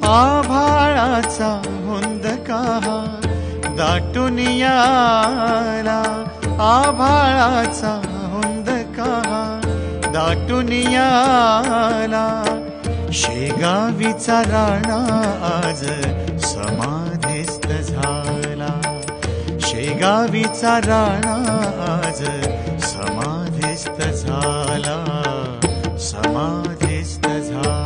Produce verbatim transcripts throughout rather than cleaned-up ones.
आभाळाचा हुंदका दाटून याला, आभाळाचा हुंदका दाटून याला, शेगावीचा राणा आज समाधीस्थ झाला, शेगावीचा राणा आज समाधीस्थ झाला, समाधीस्थ झाला.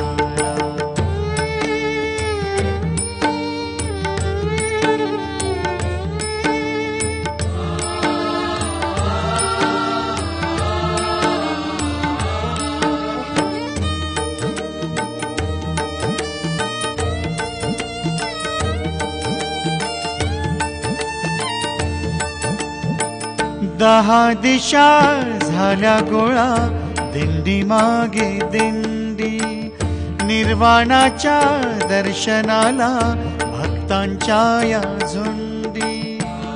दहा दिशा झाल्या गोळा, दिंडी मागे दिंडी, निर्वाणाच्या दर्शनाला भक्तांच्या या झुंडी.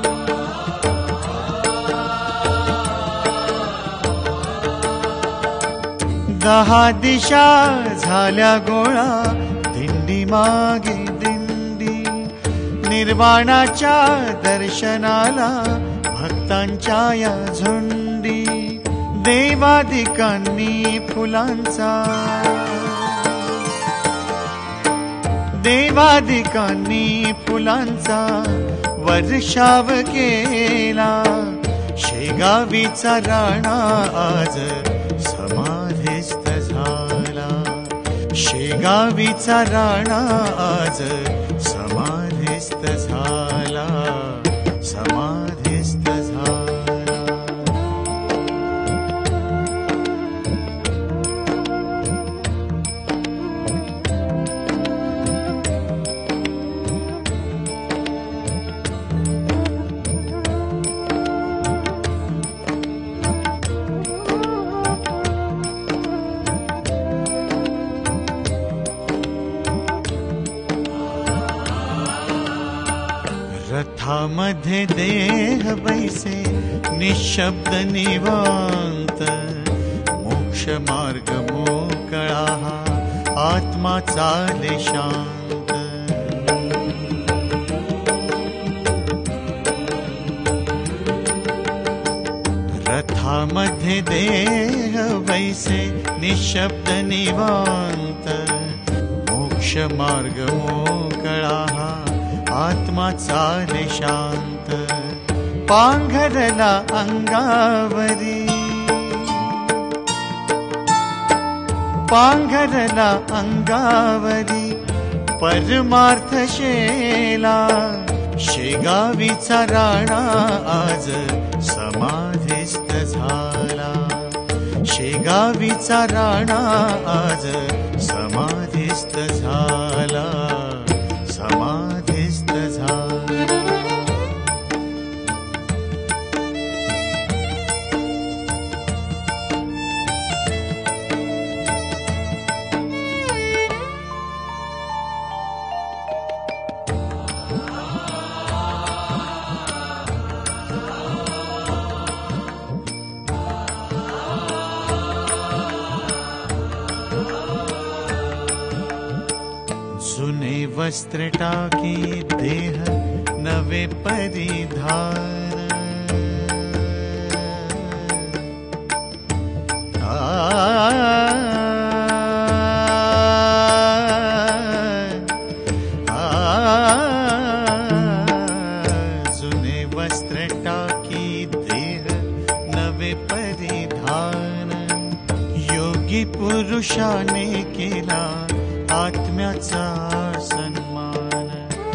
दहा दिशा झाल्या गोळा, दिंडी मागे दिंडी, निर्वाणाच्या दर्शनाला भक्तांच्या या झुंडी. देवादिकांनी फुलांचा, देवादिकांनी फुलांचा वर्षाव केला, शेगावीचा राणा आज समाधीस्थ झाला, शेगावीचा राणा आज समाधीस्थ झाला, समाधीस्थ झाला. रथामध्ये देह बैसे निशब्द निवांत, मोक्ष मार्ग मोकळा आत्मा चाले शांत. रथामध्ये देह बैसे निशब्द निवांत, मोक्ष मार्ग मोकळा आत्मा चाले शांत. पांघरला अंगावरी, पांघरला अंगावरी परमार्थ शेला, शेगावीचा राणा आज समाधीस्थ झाला, शेगावीचा राणा आज समाधीस्थ झाला, समाधीस्थ झाला. जुने वस्त्र टाकी देह नवे परिधान, आ, आ, जुने वस्त्र टाकी देह नवे परिधान, योगी पुरुषाने केला आत्म्याचा सन्मान.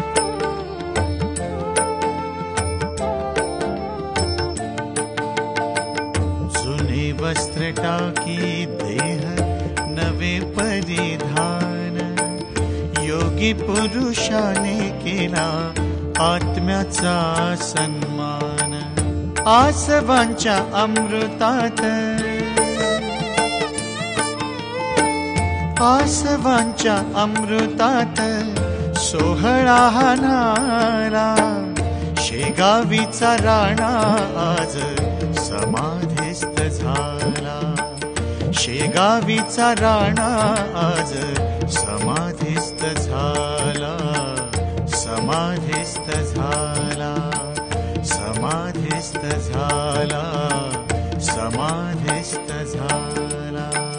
जुने वस्त्र टाकी देह नवे परिधान, योगी पुरुषाने केला आत्म्याचा सन्मान. आसवांच्या अमृतात, आसवांच्या अमृतात सोहळा हाणाला, शेगावीचा राणा आज समाधीस्थ झाला, शेगावीचा राणा आज समाधीस्थ झाला. समाधिस्थ झाला समाधिस्थ झाला समाधिस्थ झाला